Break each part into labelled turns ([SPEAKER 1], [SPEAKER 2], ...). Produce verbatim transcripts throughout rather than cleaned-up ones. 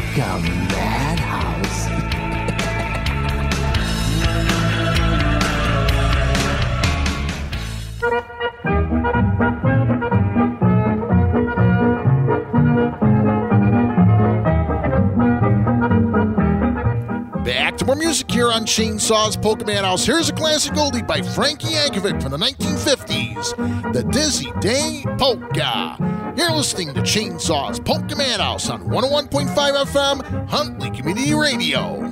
[SPEAKER 1] Polka Madhouse.
[SPEAKER 2] Back to more music here on Chainsaw's Polka Madhouse. Here's a classic oldie by Frankie Yankovic from the nineteen fifties, the Dizzy Day Polka. You're listening to Chainsaw's Polka Madhouse on one oh one point five F M, Huntley Community Radio.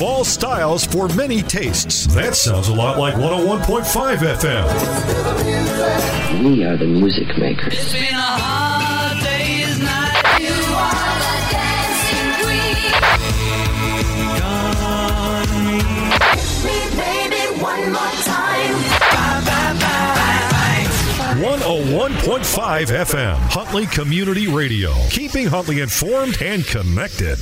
[SPEAKER 3] all styles for many tastes. That sounds a lot like one oh one point five F M.
[SPEAKER 4] We are the music makers.
[SPEAKER 5] It's been a hard day's night. You are the dancing queen. Me, baby, one more time. Bye, bye, bye, bye.
[SPEAKER 3] one oh one point five F M, Huntley Community Radio. Keeping Huntley informed and connected.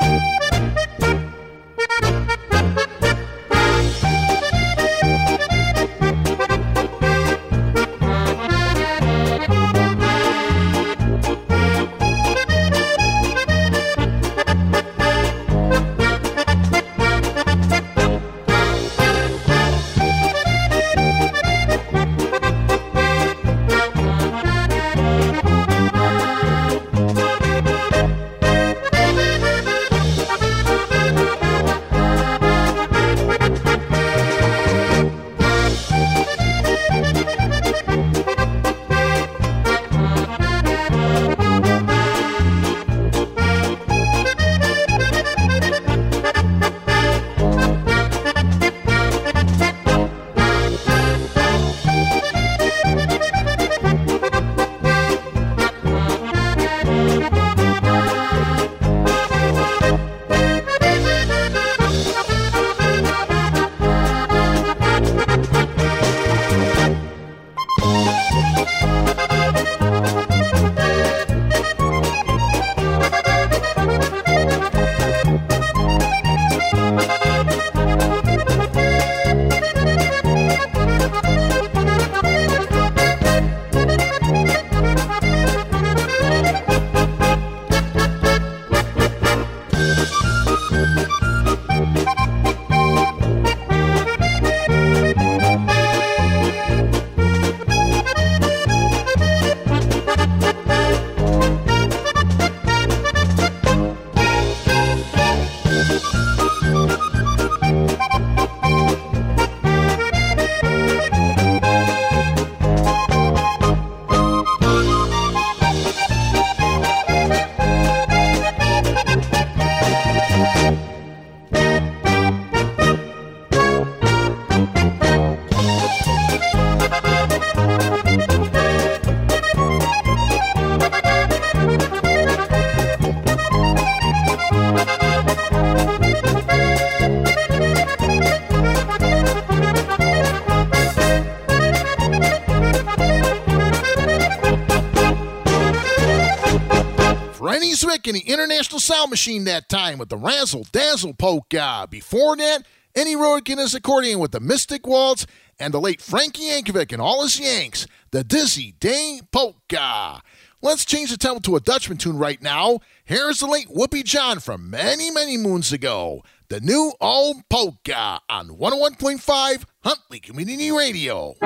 [SPEAKER 2] In the International Sound Machine that time with the Razzle Dazzle Polka. Before that, Eddie Rodick and his accordion with the Mystic Waltz, and the late Frankie Yankovic and all his Yanks, the Dizzy Day Polka. Let's change the tempo to a Dutchman tune right now. Here's the late Whoopi John from many, many moons ago. The new old polka on one oh one point five Huntley Community Radio.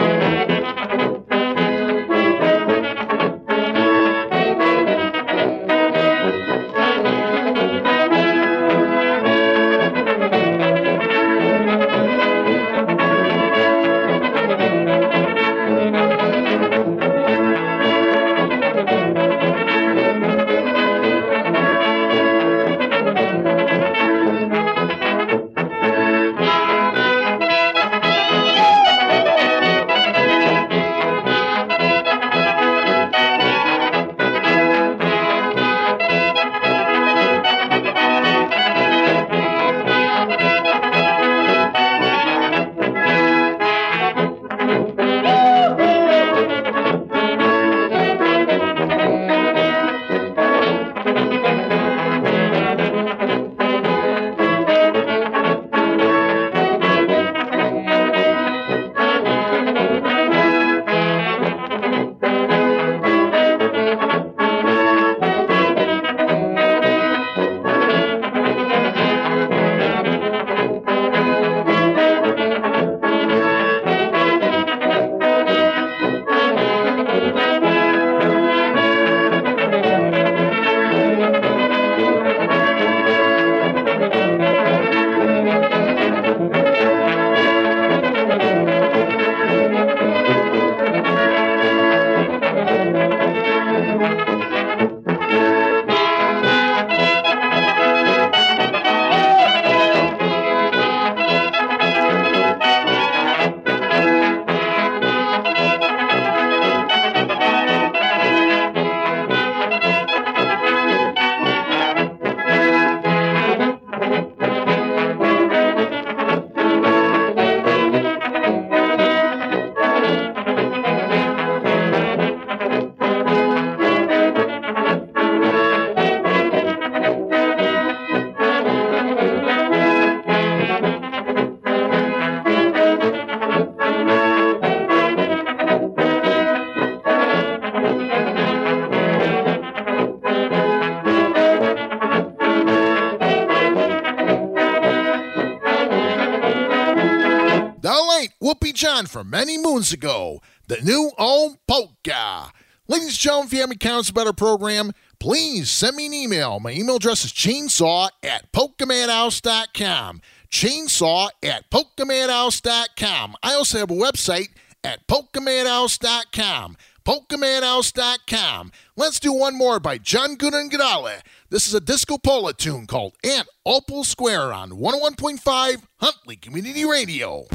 [SPEAKER 5] Bye.
[SPEAKER 2] John from many moons ago, the new old polka. Ladies and gentlemen, if you have any comments about our program, please send me an email. My email address is chainsaw at polka madhouse dot com. Chainsaw at polka madhouse dot com. I also have a website at polka madhouse dot com. polka madhouse dot com. Let's do one more by John Gunnar Gadale. This is a disco polo tune called Ant Opal Square on one oh one point five Huntley Community Radio.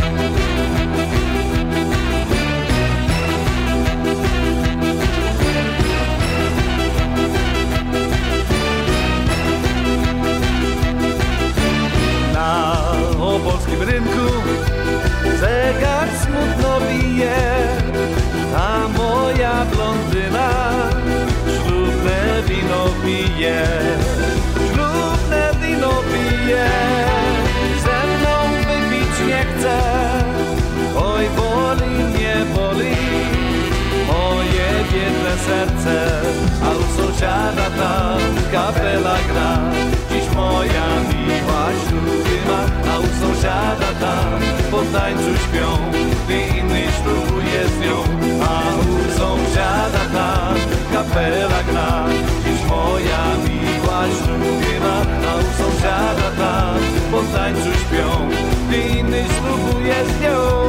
[SPEAKER 6] Na opolskim rynku zegar smutno bije, a moja blondyna ślubne wino pije, ślubne wino pije, ze mną wypić nie chce, oj boli mnie boli moje biedne serce, a u sąsiada tam kapela gra, dziś moja miła śluby ma, a u sąsiada tam po tańcu śpią, gdy inny ślubuje z nią, a u sąsiada tam kapela gra, dziś moja miła śluby ma, a u sąsiada tam po tańcu śpią, gdy inny ślubuje z nią.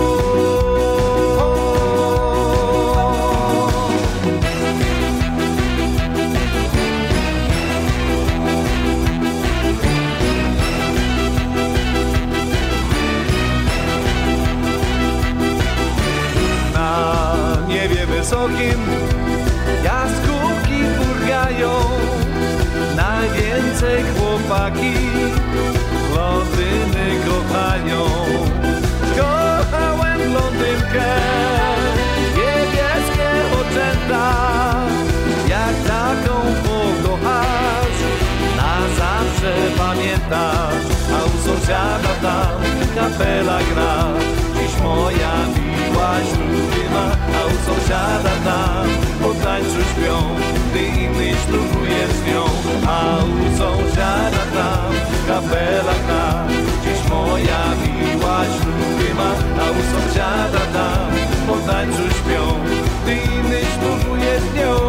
[SPEAKER 6] Wysokim jaskółki furgają, najwięcej chłopaki blondyny kochają. Kochałem blondynkę, niebieskie oczęta, jak taką pokochasz, na zawsze pamiętasz, a u sąsiada tam kapela gra, dziś moja miła śluby ma, a u sąsiada tam po tańcu śpią, gdy inny ślubuje z nią, a u sąsiada tam kapela gra, dziś moja miła śluby ma, a u sąsiada tam po tańcu śpią, gdy inny ślubuje z nią.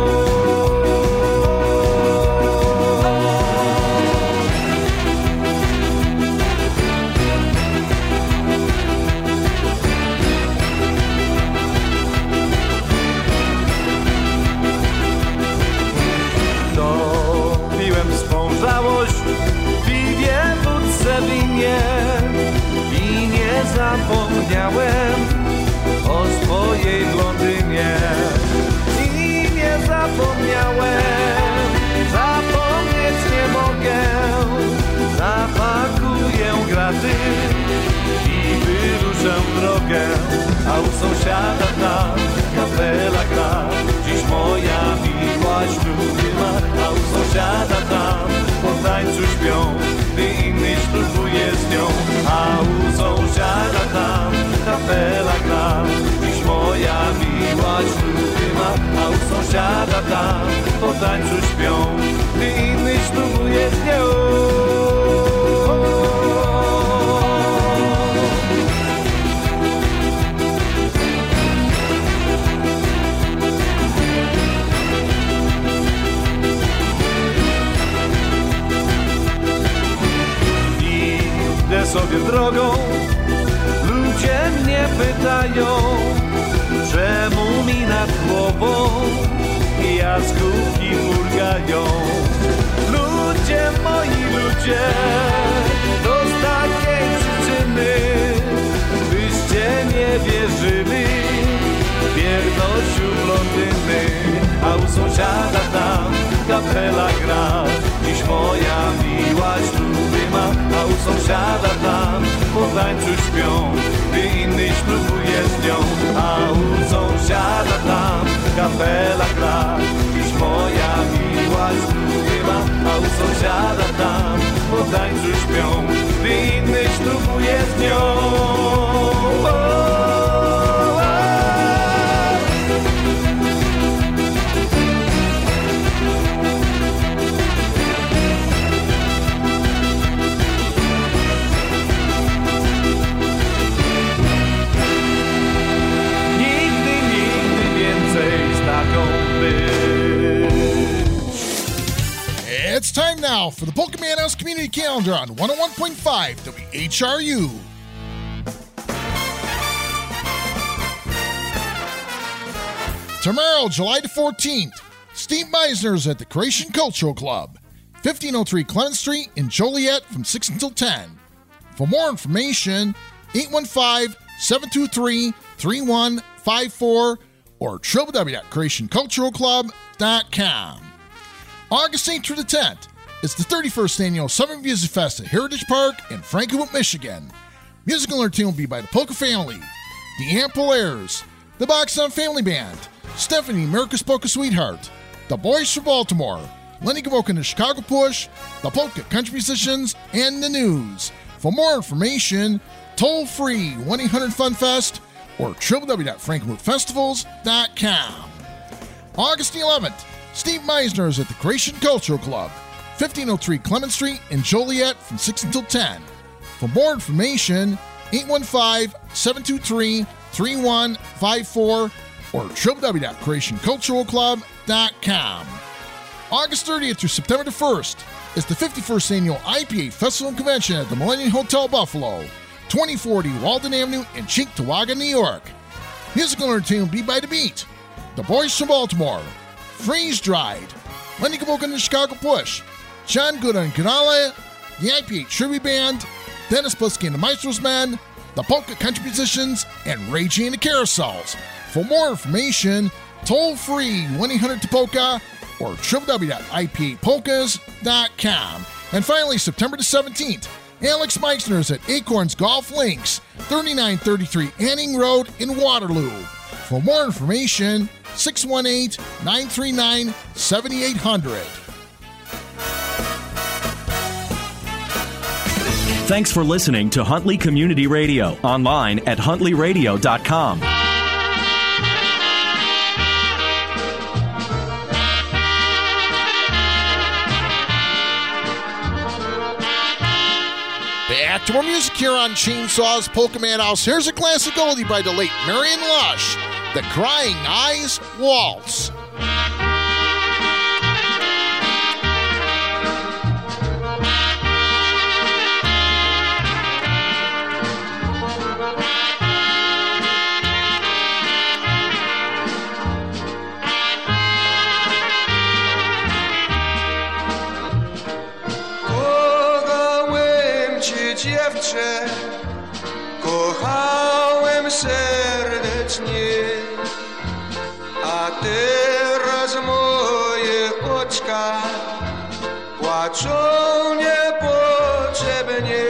[SPEAKER 6] Spążałość piwie, wódce, winie i nie zapomniałem o swojej blondynie. I nie zapomniałem, zapomnieć nie mogę. Zapakuję graty i wyruszę w drogę, a u sąsiada tam kapela gra, dziś moja miła śluby ma, a u sąsiada tam po tańcu śpią, gdy inny ślubuje z nią, a u sąsiada tam kapela gra, dziś moja miła śluby ma, a u sąsiada tam po tańcu śpią, gdy inny ślubuje z nią. Sobie drogą, ludzie mnie pytają, czemu mi nad głową jaskółki furgają. Ludzie, moi ludzie, to z takiej przyczyny, byście nie wierzyli wiernościu blondyny, a u sąsiada tam kapela gra, dziś moja miła śluby ma, a u sąsiada tam po tańcu śpią, gdy inny ślubuje z nią, a u sąsiada tam kapela gra, dziś moja miła śluby ma, a u sąsiada tam po tańcu śpią, gdy inny ślubuje z nią.
[SPEAKER 2] it's time now for the Pokemon House Community Calendar on one oh one point five W H R U. Tomorrow, July the fourteenth, Steve Meisner's at the Croatian Cultural Club, fifteen oh three Clement Street in Joliet from six until ten. For more information, eight one five, seven two three, three one five four or w w w dot croatian cultural club dot com. August eighth through the tenth, it's the thirty-first annual Summer Music Fest at Heritage Park in Frankenmuth, Michigan. Musical entertainment will be by the Polka Family, the Ampolaires, the Boxon Family Band, Stephanie, America's Polka Sweetheart, the Boys from Baltimore, Lenny Gavoke and the Chicago Push, the Polka Country Musicians, and the News. For more information, toll free one eight hundred fun fest or w w w dot frankenmuth festivals dot com. August eleventh, Steve Meisner is at the Croatian Cultural Club, fifteen oh three Clement Street in Joliet from six until ten. For more information, eight one five, seven two three, three one five four or w w w dot croatian cultural club dot com. August thirtieth through September the first is the fifty-first annual I P A Festival and Convention at the Millennium Hotel Buffalo, twenty forty Walden Avenue in Cheektowaga, New York. Musical entertainment will be by The Beat, the Boys from Baltimore, Freeze Dried, Lenny Gavoke and the Chicago Push, John Good and Canale, the I P A Tribute Band, Dennis Plisky and the Maestro's Men, the Polka Country Musicians, and Raging and the Carousels. For more information, toll free one eight hundred T P O K A or w w w dot i p a polkas dot com. And finally, September the seventeenth, Alex Meisner is at Acorns Golf Links, thirty-nine thirty-three Anning Road in Waterloo. For more information, six one eight, nine three nine, seven eight zero zero.
[SPEAKER 7] Thanks for listening to Huntley Community Radio, online at huntley radio dot com.
[SPEAKER 2] Back to more music here on Chainsaw's Pokemon House. Here's a classic oldie by the late Marion Lush, The Crying Eyes Waltz.
[SPEAKER 8] Dziewczę, kochałem serdecznie, a teraz moje oczka płaczą niepotrzebnie.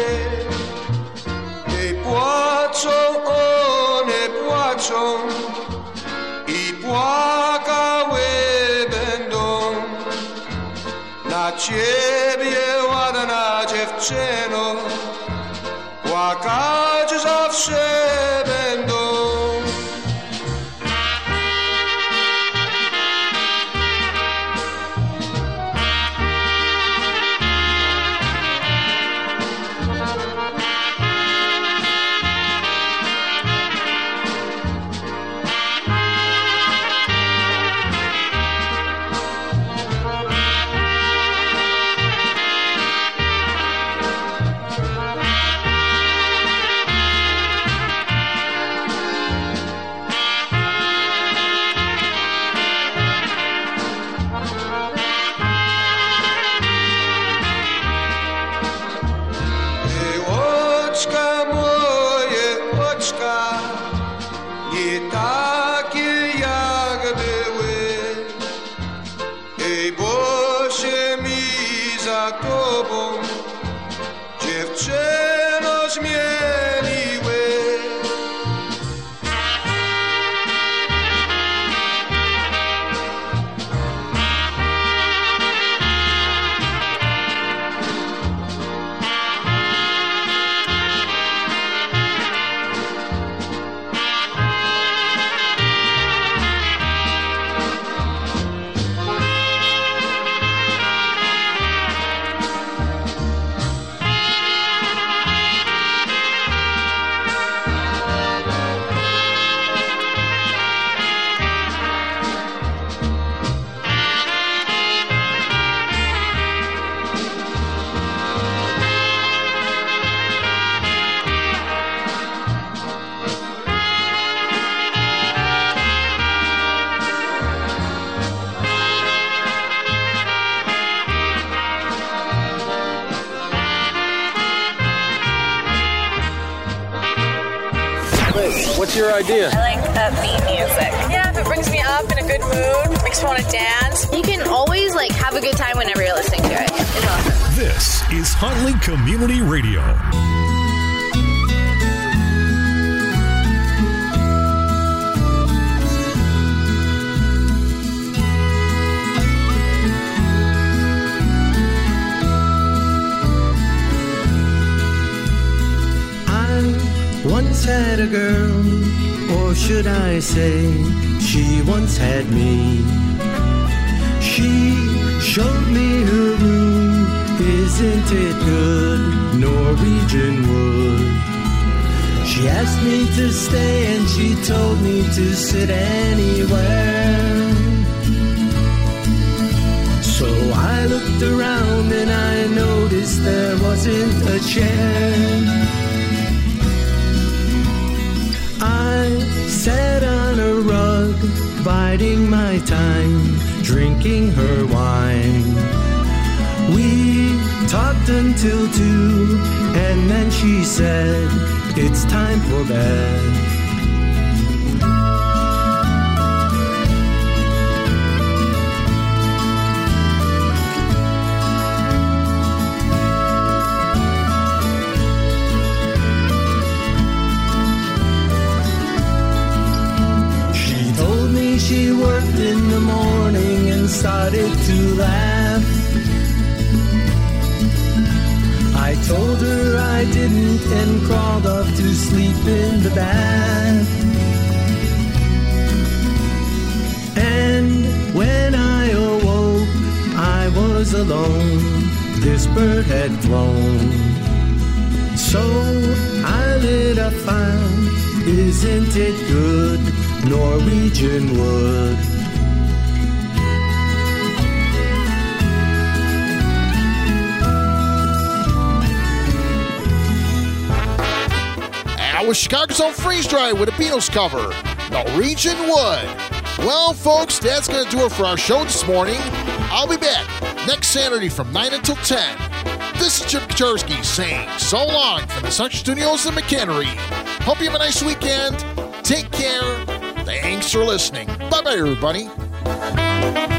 [SPEAKER 8] I płaczą, one płaczą i płakały będą na ciebie, ładna dziewczyno. Płakać zawsze będą.
[SPEAKER 9] What's your idea?
[SPEAKER 10] I like upbeat music. Yeah, if it brings me up in a good mood, makes me want to dance. You can always like have a good time whenever you're listening to it. It's awesome.
[SPEAKER 3] This is Huntley Community Radio.
[SPEAKER 11] Once had a girl, or should I say, she once had me. She showed me her room, isn't it good, Norwegian wood. She asked me to stay and she told me to sit anywhere. So I looked around and I noticed there wasn't a chair. I sat on a rug, biding my time, drinking her wine. We talked until two, and then she said, it's time for bed. She worked in the morning and started to laugh. I told her I didn't and crawled off to sleep in the bath. And when I awoke, I was alone. This bird had flown. So I lit a fire. Isn't it good, Norwegian wood?
[SPEAKER 2] That was Chicago's own Freeze Dry with a Beatles cover, Norwegian Wood. Well, folks, that's going to do it for our show this morning. I'll be back next Saturday from nine until ten. This is Chip Kaczorski saying so long from the Central Studios in McHenry. Hope you have a nice weekend. Take care. Thanks for listening. Bye-bye, everybody.